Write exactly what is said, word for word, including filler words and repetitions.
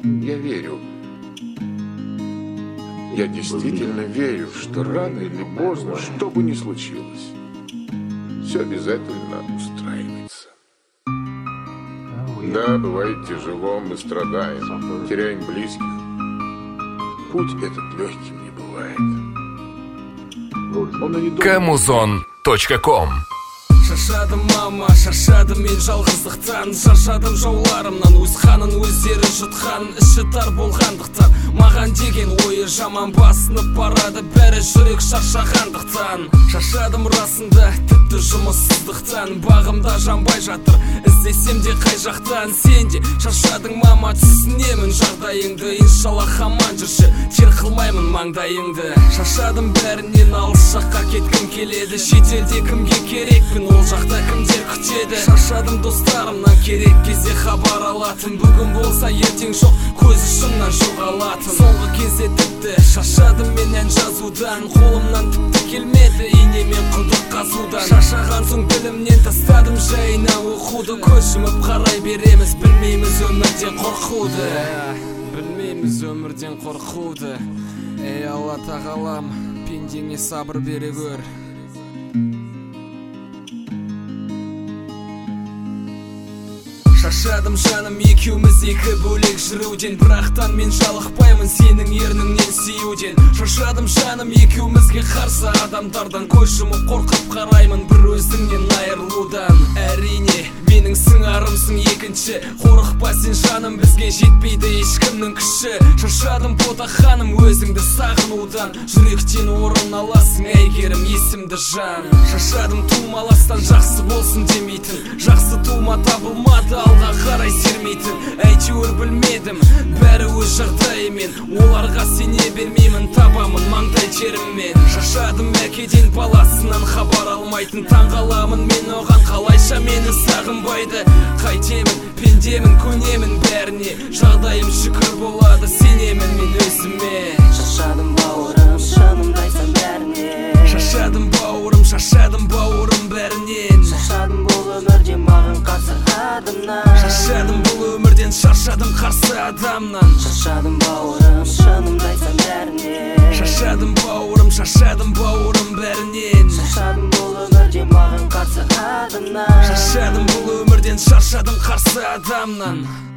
Я верю. Я действительно верю, что рано или поздно, что бы ни случилось, все обязательно устраивается. Да, бывает тяжело, мы страдаем, теряем близких. Путь этот легким не бывает. Камузон точка ком. Шаршадым мама, шаршадым мен жалғыздықтан, шаршадым жауларымнан, өз ханын өздері жұтқан, іші тар болғандықтан, маған деген ойы жаман басынып барады, бәрі жүрек шаршағандықтан. Шаршадым расында, тіпті жұмыссыздықтан, бағымда жанбай жатыр, іздесем де қай жақтан. Сен де шаршадың мама, түсінемін жағдайыңды, иншаллах аман жүрші, тер қылмаймын маңдайыңды. Шаршадым бәрінен алыс жаққа кеткім келеді, шетелде кімге керекпін, ол жақта кімдер күтеді. Шаршадым достарымнан, керек кезде хабар алатын, бүгін болса ертең жоқ, көз ұшымнан жоғалатын. Соңғы кезде тіпті шаршадым мен ән жазудан, қолымнан тіпті келмеді инемен құдық қазудан. Шаршаған соң білімнен тастадым жайына оқуды, көз жұмып қарай береміз, білмейміз өмірден қорқуды. Білмейміз өмірден қорқуды. Ей Алла тағалам, пендеңе сабыр бере көр. Шаршадым жаным екеуміз екі бөлек жүруден, бірақтан мен жалықпаймын сенің ерніңнен сүюден. Шаршадым жаным екеумізге қарсы адамдардан, көз жұмып қорқып қараймын бір өзіңнен айырылудан. Әрине менің сыңарымсың екінші, қорықпа сен жаным, бізге жетпейді ешкімнің күші. Шаршадым ботақаным өзіңді сағынудан, жүректен орын аласың әйгерім есімді жан. Шаршадым тумаластан жақсы болсын демейтін, жақсы тума табылмады алға қарай сермейтін. Әйтеуір білмедім, бәрі өз жағдайымен, оларға сене бермеймін, табамын маңдай теріммен. Шаршадым әкеден баласынан хабар алмайтын, таңғаламын мен оған, қалайша мені сағынбайды. Қайтемін, пендемін, көнемін бәріне, жағдайым шүкір болады, сенемін мен өзіме. Шаршадым бауырым, шынымды айтсам бәріне. Шаршадым бауырым, шаршадым бауырым бәрінен. Шаршадым бұл өмірден маған қарсы адамнан. Шаршадым бұл өмірден, шаршадым қарсы адамнан. Шаршадым бауырым, шынымды айтсам бәріне. Шаршадым бауырым, шаршадым бауырым бәрінен. Шаршадым бұл өмірден маған қарсы адамнан. Шаршадым бұл өмірден, шаршадым қарсы адамнан.